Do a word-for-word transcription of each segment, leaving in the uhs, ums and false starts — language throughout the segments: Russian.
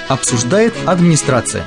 Обсуждает администрация.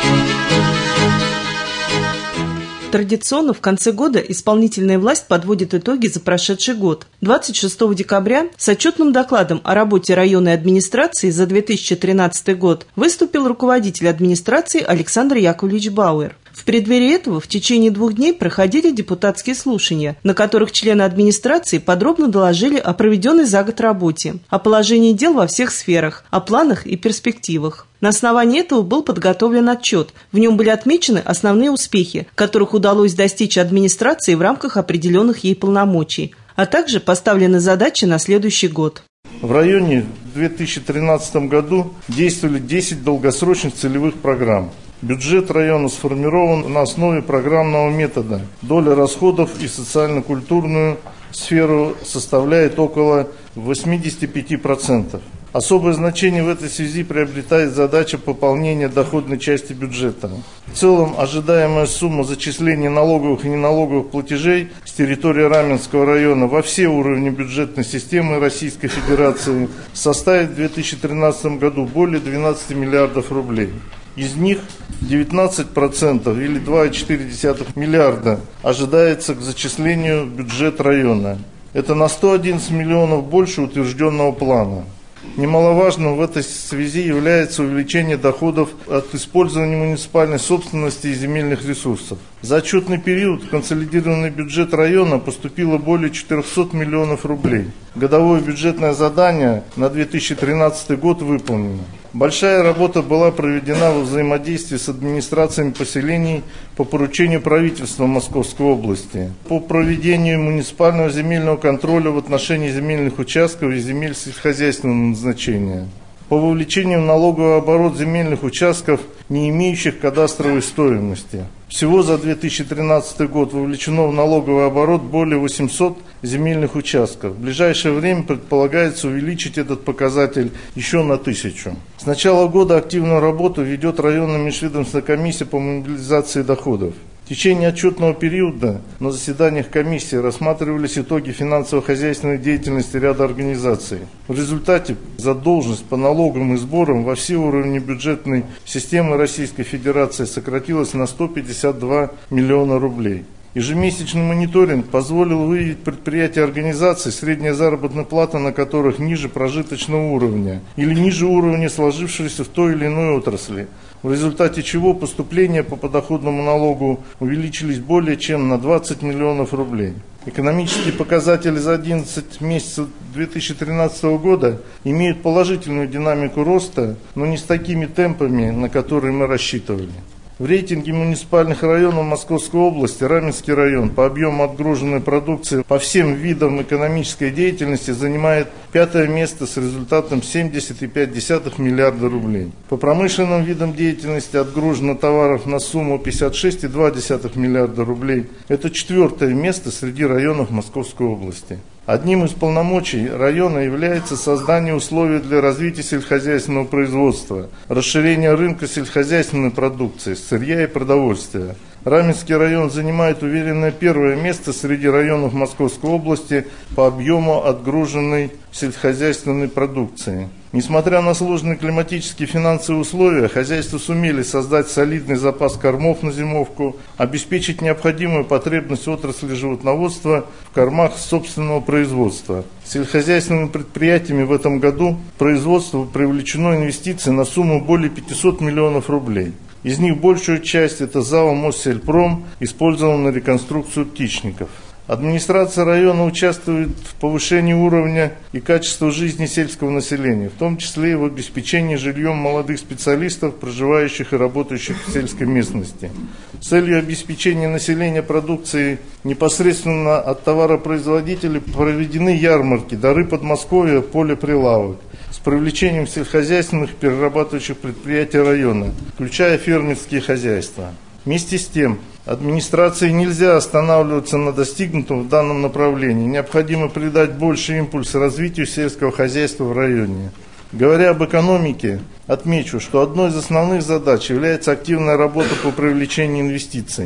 Традиционно в конце года исполнительная власть подводит итоги за прошедший год. двадцать шестого декабря с отчетным докладом о работе районной администрации за две тысячи тринадцатый год выступил руководитель администрации Александр Яковлевич Бауэр. В преддверии этого в течение двух дней проходили депутатские слушания, на которых члены администрации подробно доложили о проведенной за год работе, о положении дел во всех сферах, о планах и перспективах. На основании этого был подготовлен отчет. В нем были отмечены основные успехи, которых удалось достичь администрации в рамках определенных ей полномочий, а также поставлены задачи на следующий год. В районе в две тысячи тринадцатом году действовали десять долгосрочных целевых программ. Бюджет района сформирован на основе программного метода. Доля расходов и социально-культурную сферу составляет около восемьдесят пять процентов. Особое значение в этой связи приобретает задача пополнения доходной части бюджета. В целом, ожидаемая сумма зачисления налоговых и неналоговых платежей с территории Раменского района во все уровни бюджетной системы Российской Федерации составит в две тысячи тринадцатом году более двенадцати миллиардов рублей. Из них девятнадцать процентов или два целых четыре десятых миллиарда ожидается к зачислению в бюджет района. Это на сто одиннадцать миллионов больше утвержденного плана. Немаловажным в этой связи является увеличение доходов от использования муниципальной собственности и земельных ресурсов. За отчетный период в консолидированный бюджет района поступило более четырехсот миллионов рублей. Годовое бюджетное задание на две тысячи тринадцатый год выполнено. Большая работа была проведена во взаимодействии с администрациями поселений по поручению правительства Московской области по проведению муниципального земельного контроля в отношении земельных участков и земель сельскохозяйственного назначения, по вовлечению в налоговый оборот земельных участков, не имеющих кадастровой стоимости. Всего за две тысячи тринадцатый год вовлечено в налоговый оборот более восьмисот земельных участков. В ближайшее время предполагается увеличить этот показатель еще на тысячу. С начала года активную работу ведет районная межведомственная комиссия по мобилизации доходов. В течение отчетного периода на заседаниях комиссии рассматривались итоги финансово-хозяйственной деятельности ряда организаций. В результате задолженность по налогам и сборам во все уровни бюджетной системы Российской Федерации сократилась на сто пятьдесят два миллиона рублей. Ежемесячный мониторинг позволил выявить предприятия и организации, средняя заработная плата на которых ниже прожиточного уровня или ниже уровня сложившегося в той или иной отрасли, в результате чего поступления по подоходному налогу увеличились более чем на двадцать миллионов рублей. Экономические показатели за одиннадцать месяцев две тысячи тринадцатого года имеют положительную динамику роста, но не с такими темпами, на которые мы рассчитывали. В рейтинге муниципальных районов Московской области Раменский район по объему отгруженной продукции по всем видам экономической деятельности занимает пятое место с результатом семьдесят целых пять десятых миллиарда рублей. По промышленным видам деятельности отгружено товаров на сумму пятьдесят шесть целых два десятых миллиарда рублей. Это четвертое место среди районов Московской области. Одним из полномочий района является создание условий для развития сельскохозяйственного производства, расширение рынка сельскохозяйственной продукции, сырья и продовольствия. Раменский район занимает уверенное первое место среди районов Московской области по объему отгруженной сельскохозяйственной продукции. Несмотря на сложные климатические и финансовые условия, хозяйства сумели создать солидный запас кормов на зимовку, обеспечить необходимую потребность отрасли животноводства в кормах собственного производства. Сельскохозяйственными предприятиями в этом году в производство привлечено инвестиций на сумму более пятисот миллионов рублей. Из них большую часть это ЗАО «Моссельпром» использовал на реконструкцию птичников. Администрация района участвует в повышении уровня и качества жизни сельского населения, в том числе и в обеспечении жильем молодых специалистов, проживающих и работающих в сельской местности. С целью обеспечения населения продукции непосредственно от товаропроизводителей проведены ярмарки «Дары Подмосковья», «Поле прилавок» с привлечением сельскохозяйственных перерабатывающих предприятий района, включая фермерские хозяйства. Вместе с тем, администрации нельзя останавливаться на достигнутом в данном направлении. Необходимо придать больше импульс развитию сельского хозяйства в районе. Говоря об экономике, отмечу, что одной из основных задач является активная работа по привлечению инвестиций.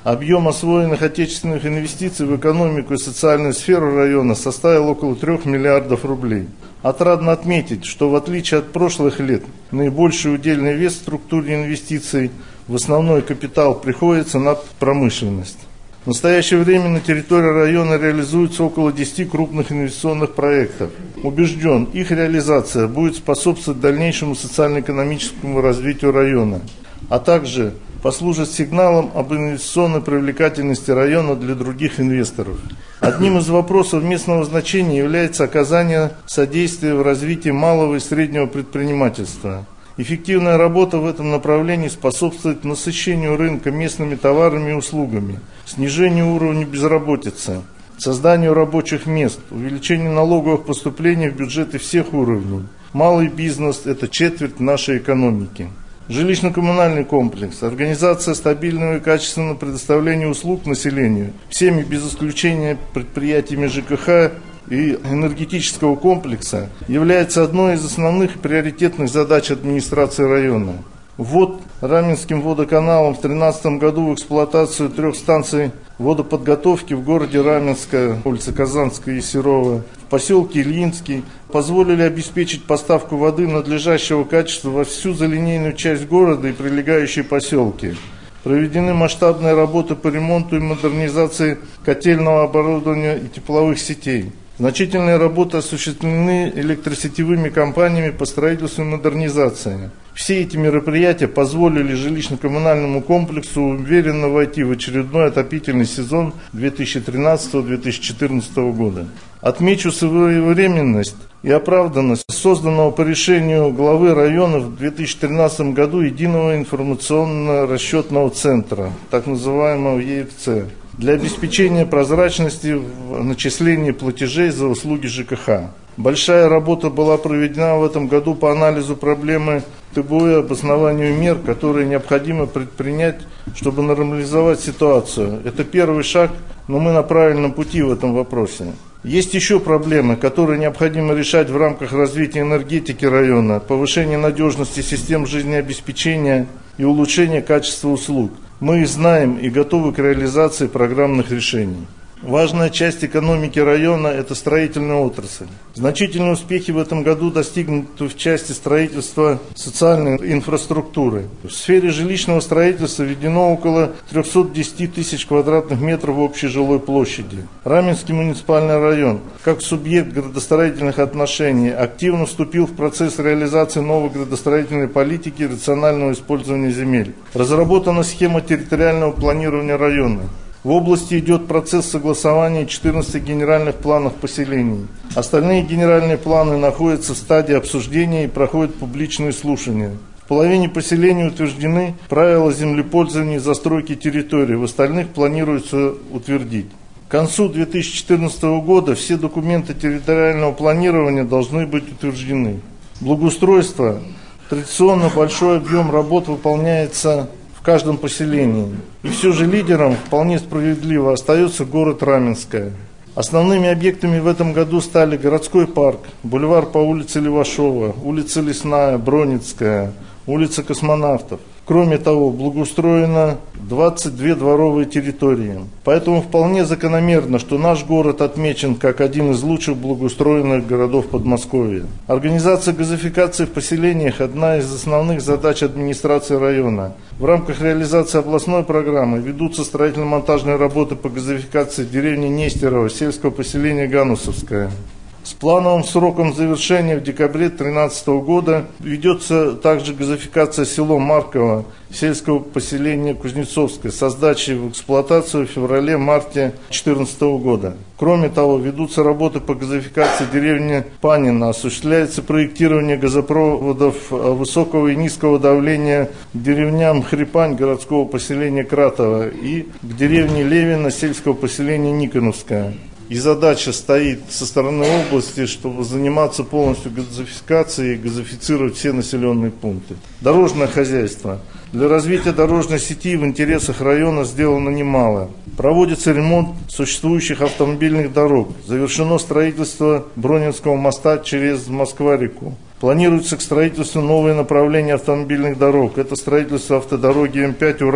Объем освоенных отечественных инвестиций в экономику и социальную сферу района составил около трех миллиардов рублей. Отрадно отметить, что в отличие от прошлых лет, наибольший удельный вес в структуре инвестиций в основной капитал приходится на промышленность. В настоящее время на территории района реализуется около десяти крупных инвестиционных проектов. Убежден, их реализация будет способствовать дальнейшему социально-экономическому развитию района, а также послужит сигналом об инвестиционной привлекательности района для других инвесторов. Одним из вопросов местного значения является оказание содействия в развитии малого и среднего предпринимательства. Эффективная работа в этом направлении способствует насыщению рынка местными товарами и услугами, снижению уровня безработицы, созданию рабочих мест, увеличению налоговых поступлений в бюджеты всех уровней. Малый бизнес – это четверть нашей экономики. Жилищно-коммунальный комплекс, организация стабильного и качественного предоставления услуг населению, всеми без исключения предприятиями ЖКХ и энергетического комплекса, является одной из основных приоритетных задач администрации района. Ввод Раменским водоканалом в две тысячи тринадцатом году в эксплуатацию трех станций водоподготовки в городе Раменское, улица Казанская и Серова, в поселке Ильинский, позволили обеспечить поставку воды надлежащего качества во всю залинейную часть города и прилегающие поселки. Проведены масштабные работы по ремонту и модернизации котельного оборудования и тепловых сетей. Значительные работы осуществлены электросетевыми компаниями по строительству и модернизации. Все эти мероприятия позволили жилищно-коммунальному комплексу уверенно войти в очередной отопительный сезон две тысячи тринадцатого — две тысячи четырнадцатого года. Отмечу своевременность и оправданность созданного по решению главы района в две тысячи тринадцатом году единого информационно-расчетного центра, так называемого Е Р Ц, для обеспечения прозрачности в начислении платежей за услуги ЖКХ. Большая работа была проведена в этом году по анализу проблемы Т Б У и обоснованию мер, которые необходимо предпринять, чтобы нормализовать ситуацию. Это первый шаг, но мы на правильном пути в этом вопросе. Есть еще проблемы, которые необходимо решать в рамках развития энергетики района, повышения надежности систем жизнеобеспечения и улучшения качества услуг. Мы их знаем и готовы к реализации программных решений. Важная часть экономики района – это строительная отрасль. Значительные успехи в этом году достигнуты в части строительства социальной инфраструктуры. В сфере жилищного строительства введено около триста десять тысяч квадратных метров общей жилой площади. Раменский муниципальный район, как субъект градостроительных отношений, активно вступил в процесс реализации новой градостроительной политики и рационального использования земель. Разработана схема территориального планирования района. В области идет процесс согласования четырнадцати генеральных планов поселений. Остальные генеральные планы находятся в стадии обсуждения и проходят публичные слушания. В половине поселений утверждены правила землепользования и застройки территорий, в остальных планируется утвердить. К концу две тысячи четырнадцатого года все документы территориального планирования должны быть утверждены. Благоустройство. Традиционно большой объем работ выполняется в каждом поселении. И все же лидером вполне справедливо остается город Раменское. Основными объектами в этом году стали городской парк, бульвар по улице Левашова, улица Лесная, Бронницкая, улица Космонавтов. Кроме того, благоустроено двадцать две дворовые территории. Поэтому вполне закономерно, что наш город отмечен как один из лучших благоустроенных городов Подмосковья. Организация газификации в поселениях – одна из основных задач администрации района. В рамках реализации областной программы ведутся строительно-монтажные работы по газификации деревни Нестерово, сельского поселения Ганусовское. С плановым сроком завершения в декабре две тысячи тринадцатого года ведется также газификация села Марково, сельского поселения Кузнецовское, со сдачей в эксплуатацию в феврале-марте две тысячи четырнадцатого года. Кроме того, ведутся работы по газификации деревни Панина, осуществляется проектирование газопроводов высокого и низкого давления к деревням Хрипань городского поселения Кратово и к деревне Левина сельского поселения Никоновское. И задача стоит со стороны области, чтобы заниматься полностью газификацией и газифицировать все населенные пункты. Дорожное хозяйство. Для развития дорожной сети в интересах района сделано немало. Проводится ремонт существующих автомобильных дорог. Завершено строительство Бронинского моста через Москва-реку. Планируется к строительству новое направление автомобильных дорог. Это строительство автодороги М пять «Урал»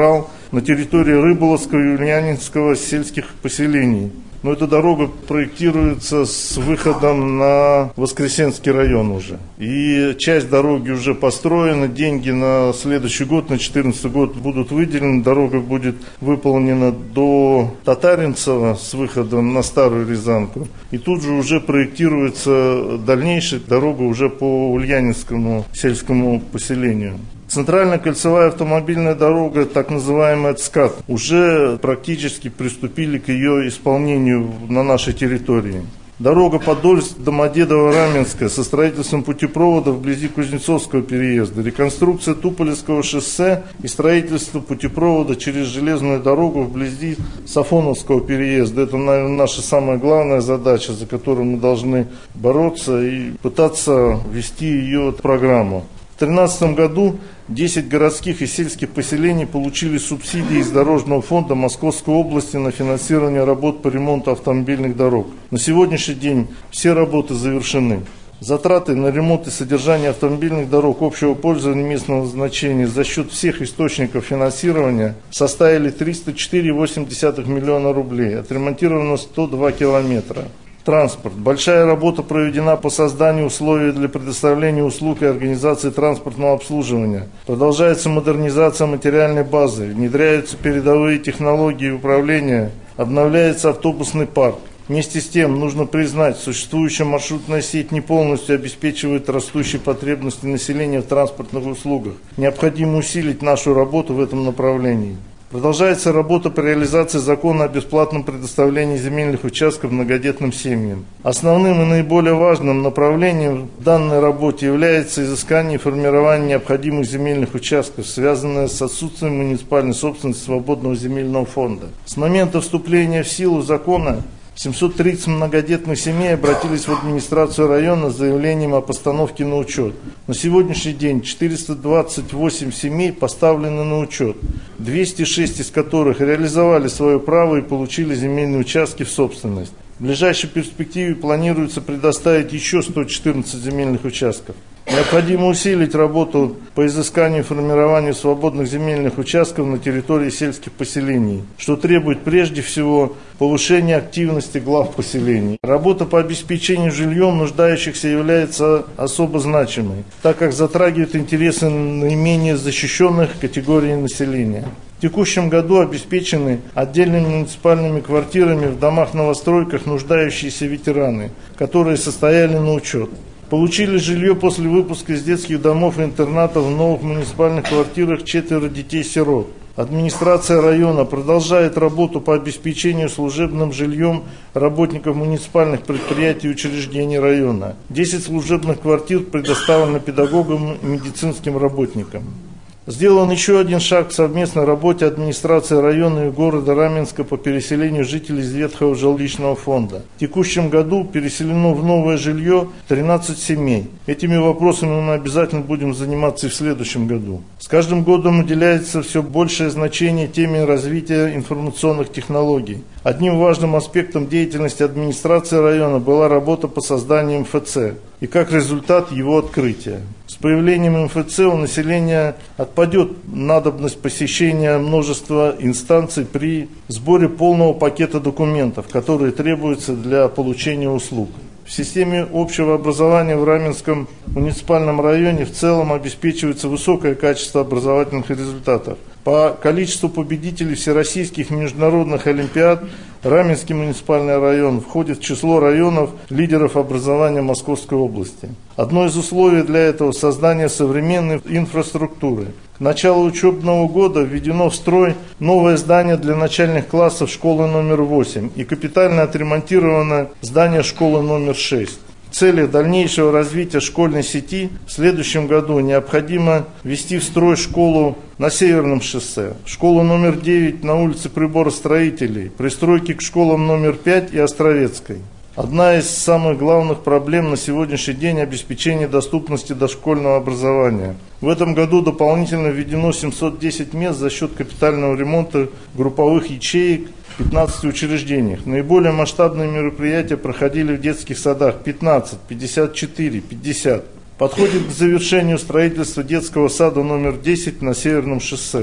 на территории Рыболовского и Ульянинского сельских поселений. Но эта дорога проектируется с выходом на Воскресенский район уже. И часть дороги уже построена, деньги на следующий год, на две тысячи четырнадцатый год будут выделены. Дорога будет выполнена до Татаринцева с выходом на Старую Рязанку. И тут же уже проектируется дальнейшая дорога уже по Ульянинскому сельскому поселению. Центральная кольцевая автомобильная дорога, так называемая ЦКАД, уже практически приступили к ее исполнению на нашей территории. Дорога Подольск-Домодедово-Раменская со строительством путепровода вблизи Кузнецовского переезда, реконструкция Туполевского шоссе и строительство путепровода через железную дорогу вблизи Сафоновского переезда. Это, наверное, наша самая главная задача, за которую мы должны бороться и пытаться ввести ее в программу. В две тысячи тринадцатом году десять городских и сельских поселений получили субсидии из Дорожного фонда Московской области на финансирование работ по ремонту автомобильных дорог. На сегодняшний день все работы завершены. Затраты на ремонт и содержание автомобильных дорог общего пользования местного значения за счет всех источников финансирования составили триста четыре целых восемь десятых миллиона рублей. Отремонтировано сто два километра. Транспорт. Большая работа проведена по созданию условий для предоставления услуг и организации транспортного обслуживания. Продолжается модернизация материальной базы, внедряются передовые технологии управления, обновляется автобусный парк. Вместе с тем, нужно признать, существующая маршрутная сеть не полностью обеспечивает растущие потребности населения в транспортных услугах. Необходимо усилить нашу работу в этом направлении. Продолжается работа по реализации закона о бесплатном предоставлении земельных участков многодетным семьям. Основным и наиболее важным направлением в данной работе является изыскание и формирование необходимых земельных участков, связанное с отсутствием муниципальной собственности свободного земельного фонда. С момента вступления в силу закона семьсот тридцать многодетных семей обратились в администрацию района с заявлением о постановке на учет. На сегодняшний день четыреста двадцать восемь семей поставлены на учет, двести шесть из которых реализовали свое право и получили земельные участки в собственность. В ближайшей перспективе планируется предоставить еще сто четырнадцать земельных участков. Необходимо усилить работу по изысканию и формированию свободных земельных участков на территории сельских поселений, что требует прежде всего повышения активности глав поселений. Работа по обеспечению жильем нуждающихся является особо значимой, так как затрагивает интересы наименее защищенных категорий населения. В текущем году обеспечены отдельными муниципальными квартирами в домах-новостройках нуждающиеся ветераны, которые состояли на учет. Получили жилье после выпуска из детских домов и интернатов в новых муниципальных квартирах четверо детей-сирот. Администрация района продолжает работу по обеспечению служебным жильем работников муниципальных предприятий и учреждений района. десять служебных квартир предоставлено педагогам и медицинским работникам. Сделан еще один шаг в совместной работе администрации района и города Раменска по переселению жителей из ветхого жилищного фонда. В текущем году переселено в новое жилье тринадцать семей. Этими вопросами мы обязательно будем заниматься и в следующем году. С каждым годом уделяется все большее значение теме развития информационных технологий. Одним важным аспектом деятельности администрации района была работа по созданию эм эф цэ и как результат его открытия. С появлением эм эф цэ у населения отпадет надобность посещения множества инстанций при сборе полного пакета документов, которые требуются для получения услуг. В системе общего образования в Раменском муниципальном районе в целом обеспечивается высокое качество образовательных результатов. По количеству победителей всероссийских и международных олимпиад Раменский муниципальный район входит в число районов лидеров образования Московской области. Одно из условий для этого – создание современной инфраструктуры. К началу учебного года введено в строй новое здание для начальных классов школы номер восемь и капитально отремонтировано здание школы номер шесть. В целях дальнейшего развития школьной сети в следующем году необходимо ввести в строй школу на Северном шоссе, школу номер девять на улице Приборостроителей, пристройки к школам номер пять и Островецкой. Одна из самых главных проблем на сегодняшний день – обеспечение доступности дошкольного образования. В этом году дополнительно введено семьсот десять мест за счет капитального ремонта групповых ячеек в пятнадцати учреждениях. Наиболее масштабные мероприятия проходили в детских садах пятнадцать, пятьдесят четыре, пятьдесят. Подходит к завершению строительство детского сада номер десять на Северном шоссе.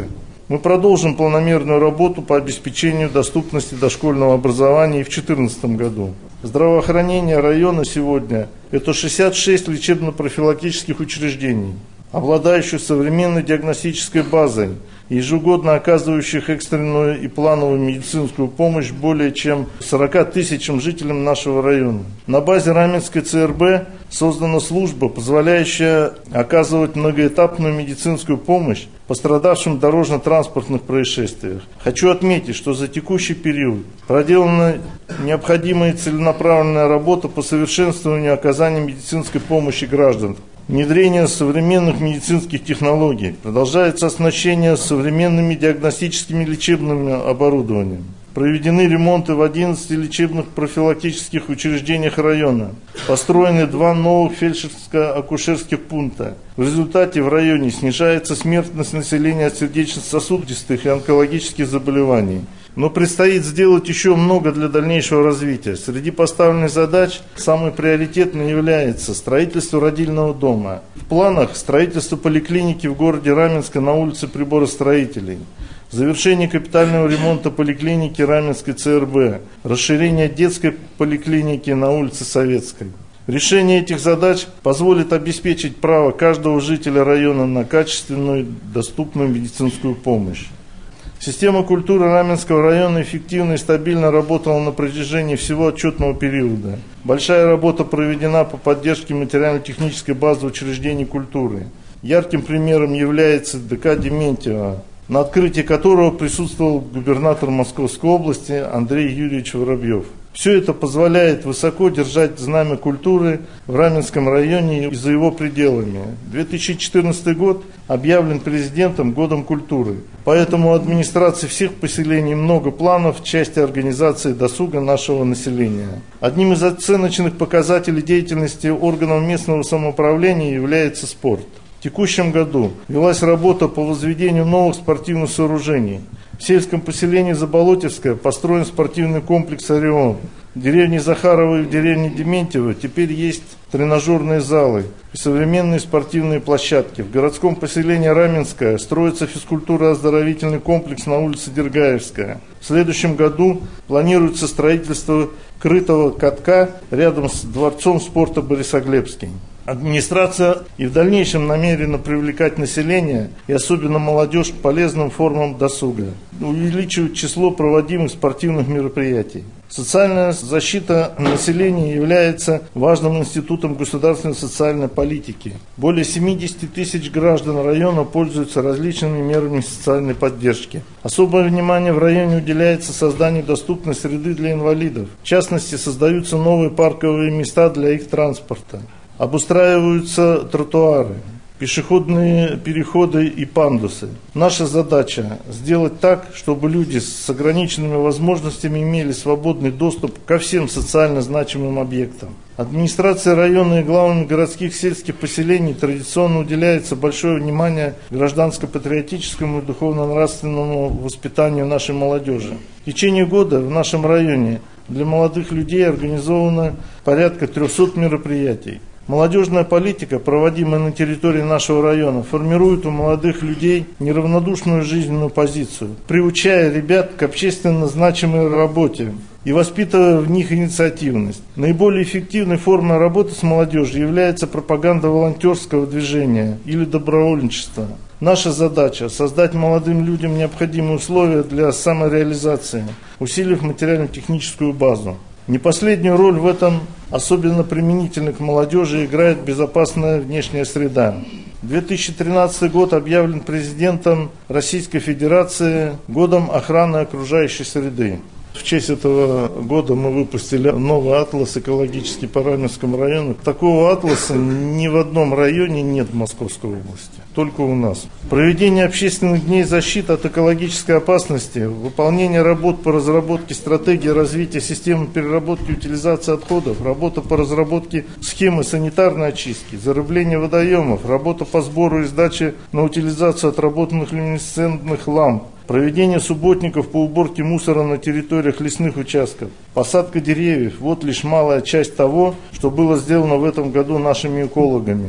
Мы продолжим планомерную работу по обеспечению доступности дошкольного образования и в две тысячи четырнадцатом году. Здравоохранение района сегодня – это шестьдесят шесть лечебно-профилактических учреждений, обладающих современной диагностической базой, ежегодно оказывающих экстренную и плановую медицинскую помощь более чем сорока тысячам жителям нашего района. На базе Раменской ЦРБ создана служба, позволяющая оказывать многоэтапную медицинскую помощь пострадавшим в дорожно-транспортных происшествиях. Хочу отметить, что за текущий период проделана необходимая и целенаправленная работа по совершенствованию оказания медицинской помощи гражданам. Внедрение современных медицинских технологий, продолжается оснащение современными диагностическими лечебными оборудованием. Проведены ремонты в одиннадцати лечебных профилактических учреждениях района. Построены два новых фельдшерско-акушерских пункта. В результате в районе снижается смертность населения от сердечно-сосудистых и онкологических заболеваний. Но предстоит сделать еще много для дальнейшего развития. Среди поставленных задач самой приоритетной является строительство родильного дома. В планах строительство поликлиники в городе Раменска на улице Приборостроителей. Завершение капитального ремонта поликлиники Раменской ЦРБ. Расширение детской поликлиники на улице Советской. Решение этих задач позволит обеспечить право каждого жителя района на качественную и доступную медицинскую помощь. Система культуры Раменского района эффективно и стабильно работала на протяжении всего отчетного периода. Большая работа проведена по поддержке материально-технической базы учреждений культуры. Ярким примером является ДК Дементьева, на открытии которого присутствовал губернатор Московской области Андрей Юрьевич Воробьев. Все это позволяет высоко держать знамя культуры в Раменском районе и за его пределами. две тысячи четырнадцатый год объявлен президентом годом культуры. Поэтому у администрации всех поселений много планов в части организации досуга нашего населения. Одним из оценочных показателей деятельности органов местного самоуправления является спорт. В текущем году велась работа по возведению новых спортивных сооружений. В сельском поселении Заболотьевское построен спортивный комплекс «Орион». В деревне Захарова и в деревне Дементьево теперь есть тренажерные залы и современные спортивные площадки. В городском поселении Раменское строится физкультурно-оздоровительный комплекс на улице Дергаевская. В следующем году планируется строительство крытого катка рядом с дворцом спорта Борисоглебский. Администрация и в дальнейшем намерена привлекать население и особенно молодежь к полезным формам досуга, увеличивать число проводимых спортивных мероприятий. Социальная защита населения является важным институтом государственной социальной политики. Более семидесяти тысяч граждан района пользуются различными мерами социальной поддержки. Особое внимание в районе уделяется созданию доступной среды для инвалидов. В частности, создаются новые парковые места для их транспорта. Обустраиваются тротуары, пешеходные переходы и пандусы. Наша задача сделать так, чтобы люди с ограниченными возможностями имели свободный доступ ко всем социально значимым объектам. Администрация района и главами городских сельских поселений традиционно уделяется большое внимание гражданско-патриотическому и духовно-нравственному воспитанию нашей молодежи. В течение года в нашем районе для молодых людей организовано порядка трехсот мероприятий. Молодежная политика, проводимая на территории нашего района, формирует у молодых людей неравнодушную жизненную позицию, приучая ребят к общественно значимой работе и воспитывая в них инициативность. Наиболее эффективной формой работы с молодежью является пропаганда волонтерского движения или добровольничества. Наша задача – создать молодым людям необходимые условия для самореализации, усилив материально-техническую базу. Не последнюю роль в этом, особенно применительно к молодежи, играет безопасная внешняя среда. две тысячи тринадцатый год объявлен президентом Российской Федерации годом охраны окружающей среды. В честь этого года мы выпустили новый атлас экологический по Раменскому району. Такого атласа ни в одном районе нет в Московской области, только у нас. Проведение общественных дней защиты от экологической опасности, выполнение работ по разработке стратегии развития системы переработки и утилизации отходов, работа по разработке схемы санитарной очистки, зарыбление водоемов, работа по сбору и сдаче на утилизацию отработанных люминесцентных ламп, проведение субботников по уборке мусора на территориях лесных участков, посадка деревьев – вот лишь малая часть того, что было сделано в этом году нашими экологами.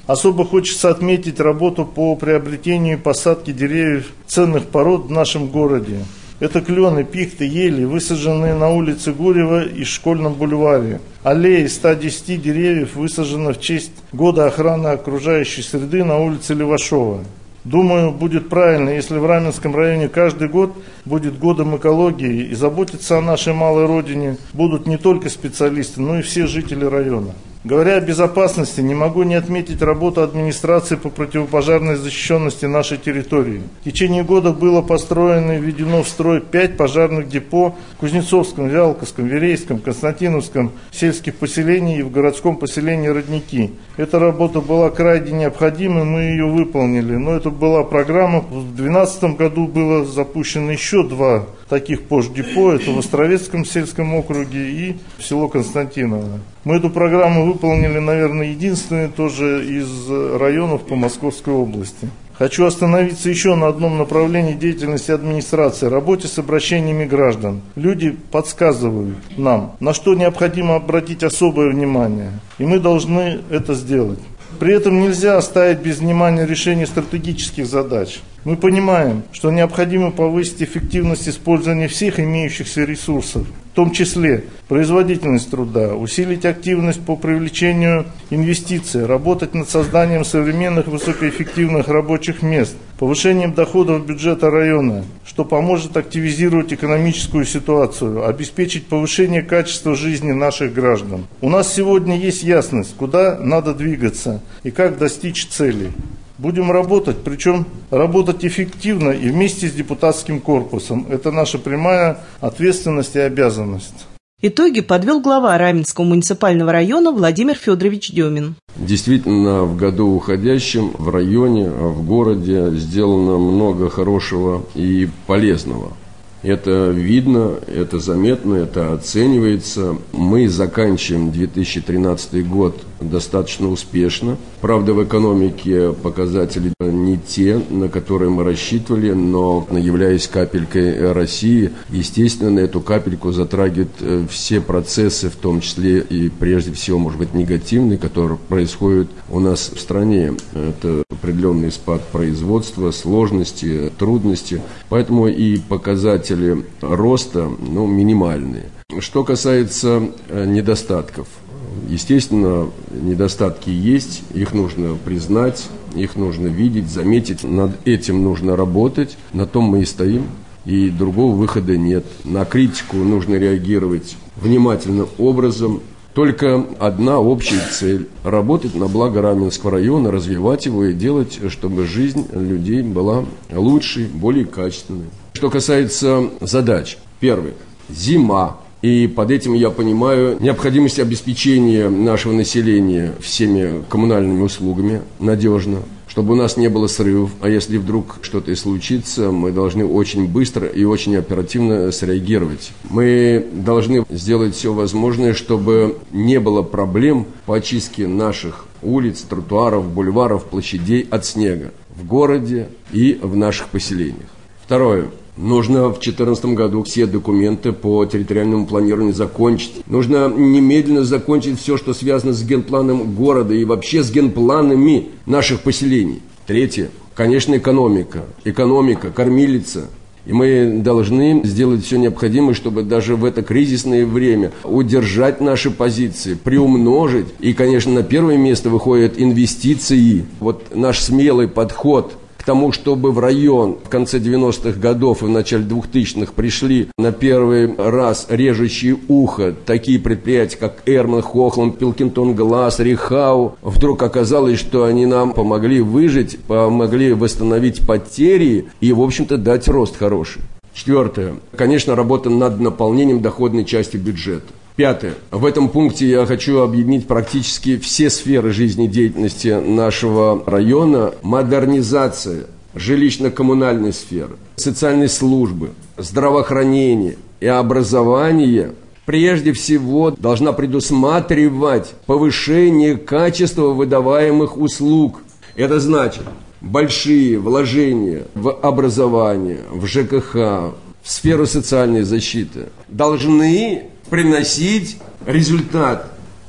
Особо хочется отметить работу по приобретению и посадке деревьев ценных пород в нашем городе. Это клены, пихты, ели, высаженные на улице Гурьева и Школьном бульваре. Аллеи ста десяти деревьев высажены в честь Года охраны окружающей среды на улице Левашова. Думаю, будет правильно, если в Раменском районе каждый год будет годом экологии, и заботиться о нашей малой родине будут не только специалисты, но и все жители района. Говоря о безопасности, не могу не отметить работу администрации по противопожарной защищенности нашей территории. В течение года было построено и введено в строй пять пожарных депо в Кузнецовском, Вялковском, Верейском, Константиновском сельских поселениях и в городском поселении Родники. Эта работа была крайне необходима, мы ее выполнили, но это была программа. В две тысячи двенадцатом году было запущено еще два таких пождепо, это в Островецком сельском округе и в село Константиново. Мы эту программу выполнили, наверное, единственный тоже из районов по Московской области. Хочу остановиться еще на одном направлении деятельности администрации – работе с обращениями граждан. Люди подсказывают нам, на что необходимо обратить особое внимание, и мы должны это сделать. При этом нельзя оставить без внимания решение стратегических задач. Мы понимаем, что необходимо повысить эффективность использования всех имеющихся ресурсов, в том числе производительность труда, усилить активность по привлечению инвестиций, работать над созданием современных высокоэффективных рабочих мест, повышением доходов бюджета района, что поможет активизировать экономическую ситуацию, обеспечить повышение качества жизни наших граждан. У нас сегодня есть ясность, куда надо двигаться и как достичь целей. Будем работать, причем работать эффективно и вместе с депутатским корпусом. Это наша прямая ответственность и обязанность. Итоги подвел глава Раменского муниципального района Владимир Федорович Демин. Действительно, в году уходящем в районе, в городе сделано много хорошего и полезного. Это видно, это заметно, это оценивается. Мы заканчиваем две тысячи тринадцатый год достаточно успешно. Правда, в экономике показатели не те, на которые мы рассчитывали, но, являясь капелькой России, естественно, на эту капельку затрагивают все процессы, в том числе и прежде всего, может быть, негативные, которые происходят у нас в стране. Это определенный спад производства, сложности, трудности. Поэтому и показатели роста, ну, минимальные. Что касается недостатков. Естественно, недостатки есть, их нужно признать, их нужно видеть, заметить. Над этим нужно работать, на том мы и стоим, и другого выхода нет. На критику нужно реагировать внимательным образом. Только одна общая цель – работать на благо Раменского района, развивать его и делать, чтобы жизнь людей была лучшей, более качественной. Что касается задач. Первое – зима. И под этим я понимаю необходимость обеспечения нашего населения всеми коммунальными услугами надежно, чтобы у нас не было срывов. А если вдруг что-то и случится, мы должны очень быстро и очень оперативно среагировать. Мы должны сделать все возможное, чтобы не было проблем по очистке наших улиц, тротуаров, бульваров, площадей от снега в городе и в наших поселениях. Второе. Нужно в две тысячи четырнадцатом году все документы по территориальному планированию закончить. Нужно немедленно закончить все, что связано с генпланом города и вообще с генпланами наших поселений. Третье. Конечно, экономика. Экономика, кормилица. И мы должны сделать все необходимое, чтобы даже в это кризисное время удержать наши позиции, приумножить. И, конечно, на первое место выходят инвестиции. Вот наш смелый подход к тому, чтобы в район в конце девяностых годов и в начале двухтысячных пришли на первый раз режущие ухо такие предприятия, как Эрман, Хохланд, Пилкингтон Гласс, Рихау. Вдруг оказалось, что они нам помогли выжить, помогли восстановить потери и, в общем-то, дать рост хороший. Четвертое. Конечно, работа над наполнением доходной части бюджета. Пятое. В этом пункте я хочу объединить практически все сферы жизнедеятельности нашего района. Модернизация жилищно-коммунальной сферы, социальной службы, здравоохранения и образования прежде всего должна предусматривать повышение качества выдаваемых услуг. Это значит большие вложения в образование, в ЖКХ, в сферу социальной защиты должны приносить результат.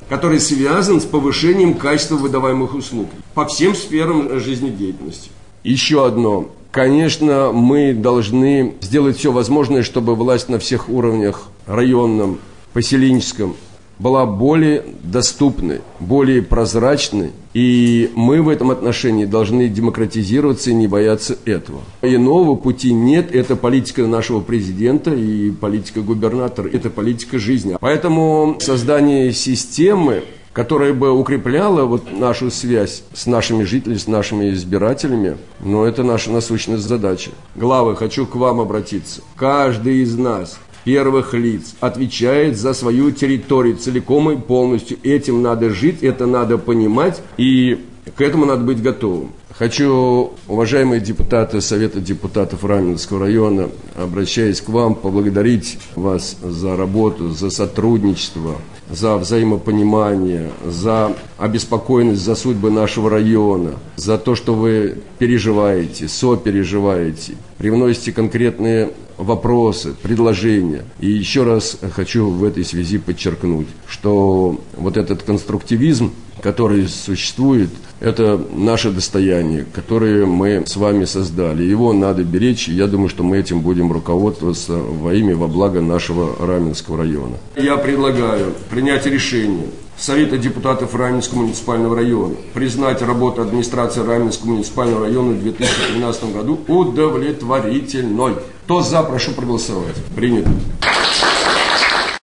который связан с повышением качества выдаваемых услуг по всем сферам жизнедеятельности. Еще одно. Конечно, мы должны сделать все возможное, чтобы власть на всех уровнях, районном, поселенческом, была более доступной, более прозрачной, и мы в этом отношении должны демократизироваться и не бояться этого. Иного пути нет, это политика нашего президента и политика губернатора, это политика жизни. Поэтому создание системы, которая бы укрепляла вот нашу связь с нашими жителями, с нашими избирателями, но это наша насущная задача. Главы, хочу к вам обратиться. Каждый из нас, первых лиц, отвечает за свою территорию целиком и полностью. Этим надо жить, это надо понимать, и к этому надо быть готовым. Хочу, уважаемые депутаты Совета депутатов Раменского района, обращаясь к вам, поблагодарить вас за работу, за сотрудничество, за взаимопонимание, за обеспокоенность за судьбы нашего района, за то, что вы переживаете, сопереживаете, привносите конкретные вопросы, предложения. И еще раз хочу в этой связи подчеркнуть, что вот этот конструктивизм, который существует, это наше достояние, которое мы с вами создали. Его надо беречь, и я думаю, что мы этим будем руководствоваться во имя, во благо нашего Раменского района. Я предлагаю принять решение Совета депутатов Раменского муниципального района признать работу администрации Раменского муниципального района в две тысячи тринадцатом году удовлетворительной. Кто за, прошу проголосовать. Принято.